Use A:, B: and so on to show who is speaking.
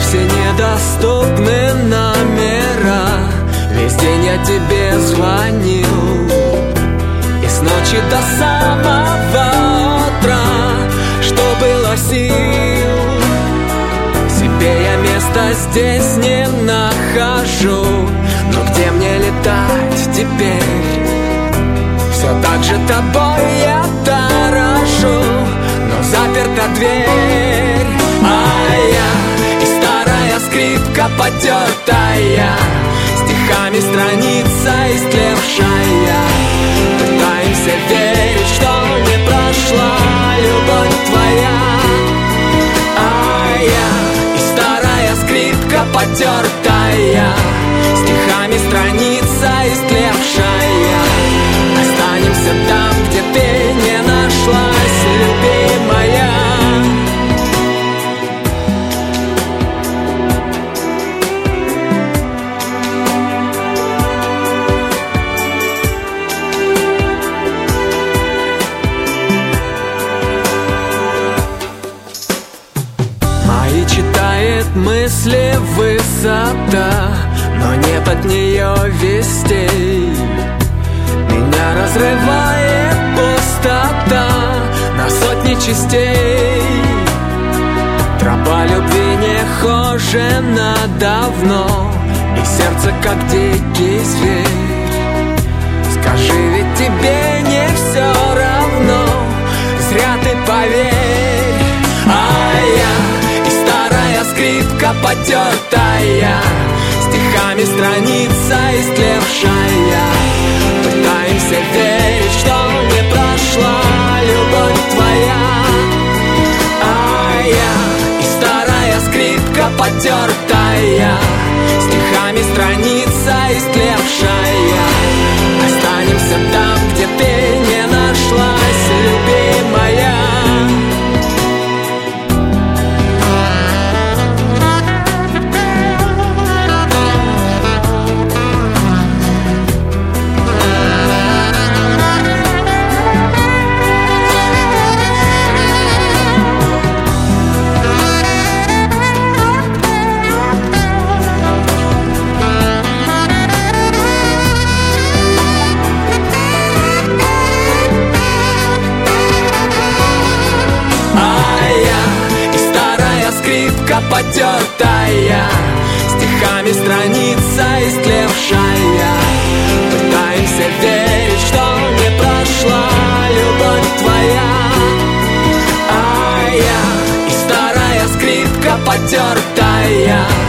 A: все недоступны номера. Весь день я тебе звонил, и с ночи до самого утра, что было сил. Себе я места здесь не нахожу, но где мне летать теперь? Все так же тобой я дорожу, но заперта дверь. А я и старая скрипка потертая, стихами страница истлевшая. Пытаемся верить, что не прошла любовь твоя. А я и старая скрипка потертая, стихами страница истлевшая. Останемся там, где ты не нашлась, любимая. Мои читает мысли высота, но нет от нее вестей. Меня разрывает пустота на сотни частей. Тропа любви не хожена давно, и сердце как дикий зверь. Скажи, ведь тебе не все равно, зря ты поверь. А я и старая скрипка потертая, стихами страница истлевшая. Пытаемся верить, что не прошла любовь твоя. А я и старая скрипка потертая, стихами страница истлевшая. Останемся там, где ты не нашлась, любимая. Потертая, стихами страница истлевшая. Пытаемся верить, что не прошла любовь твоя. А я и старая скрипка потертая,